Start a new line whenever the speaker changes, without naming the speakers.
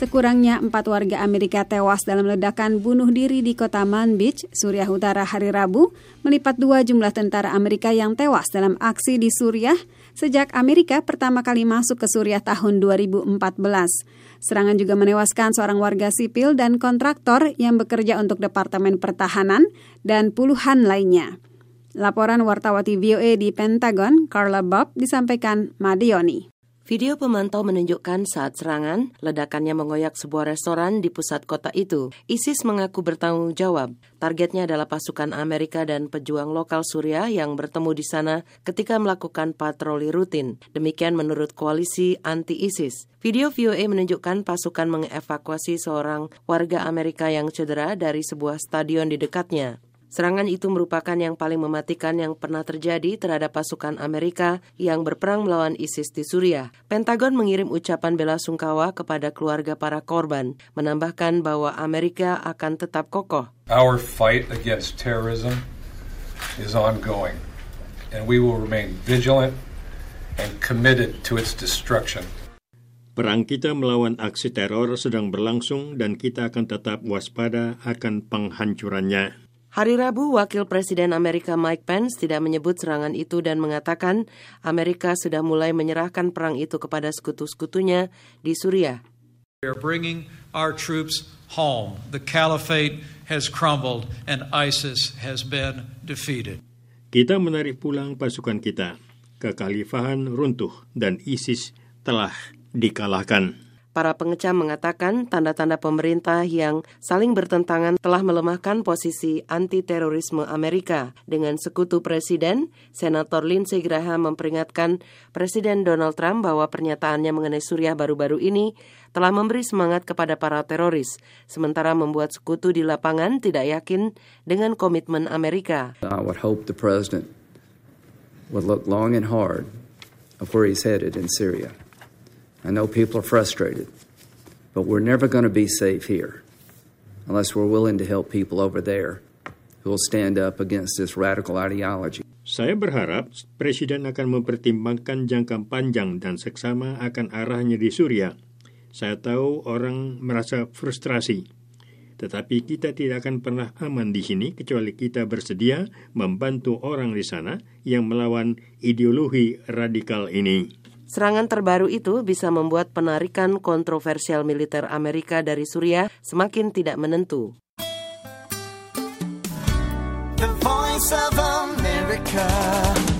Sekurangnya 4 warga Amerika tewas dalam ledakan bunuh diri di kota Manbij, Suriah Utara hari Rabu, melipat 2 jumlah tentara Amerika yang tewas dalam aksi di Suriah sejak Amerika pertama kali masuk ke Suriah tahun 2014. Serangan juga menewaskan seorang warga sipil dan kontraktor yang bekerja untuk Departemen Pertahanan dan puluhan lainnya. Laporan wartawati VOA di Pentagon, Carla Bob, disampaikan Madioni.
Video pemantau menunjukkan saat serangan, ledakannya mengoyak sebuah restoran di pusat kota itu. ISIS mengaku bertanggung jawab. Targetnya adalah pasukan Amerika dan pejuang lokal Suriah yang bertemu di sana ketika melakukan patroli rutin. Demikian menurut koalisi anti-ISIS. Video VOA menunjukkan pasukan mengevakuasi seorang warga Amerika yang cedera dari sebuah stadion di dekatnya. Serangan itu merupakan yang paling mematikan yang pernah terjadi terhadap pasukan Amerika yang berperang melawan ISIS di Suriah. Pentagon mengirim ucapan bela sungkawa kepada keluarga para korban, menambahkan bahwa Amerika akan tetap kokoh.
Our fight against terrorism is ongoing, and we will remain vigilant and committed to its destruction.
Perang kita melawan aksi teror sedang berlangsung dan kita akan tetap waspada akan penghancurannya.
Hari Rabu, Wakil Presiden Amerika Mike Pence tidak menyebut serangan itu dan mengatakan Amerika sudah mulai menyerahkan perang itu kepada sekutu-sekutunya di Suriah.
We are bringing our troops home. The caliphate has crumbled and ISIS has been defeated.
Kita menarik pulang pasukan kita. Kekhalifahan runtuh dan ISIS telah dikalahkan.
Para pengecam mengatakan tanda-tanda pemerintah yang saling bertentangan telah melemahkan posisi anti-terorisme Amerika. Dengan sekutu presiden, Senator Lindsey Graham memperingatkan Presiden Donald Trump bahwa pernyataannya mengenai Suriah baru-baru ini telah memberi semangat kepada para teroris, sementara membuat sekutu di lapangan tidak yakin dengan komitmen Amerika.
I would hope the president would look long and hard of where he's headed in Syria. I know people are frustrated, but we're never going to be safe here unless we're willing to help people over there who will stand up against this radical ideology.
Saya berharap Presiden akan mempertimbangkan jangka panjang dan seksama akan arahnya di Suriah. Saya tahu orang merasa frustrasi, tetapi kita tidak akan pernah aman di sini kecuali kita bersedia membantu orang di sana yang melawan ideologi radikal ini.
Serangan terbaru itu bisa membuat penarikan kontroversial militer Amerika dari Suriah semakin tidak menentu.
The Voice of America.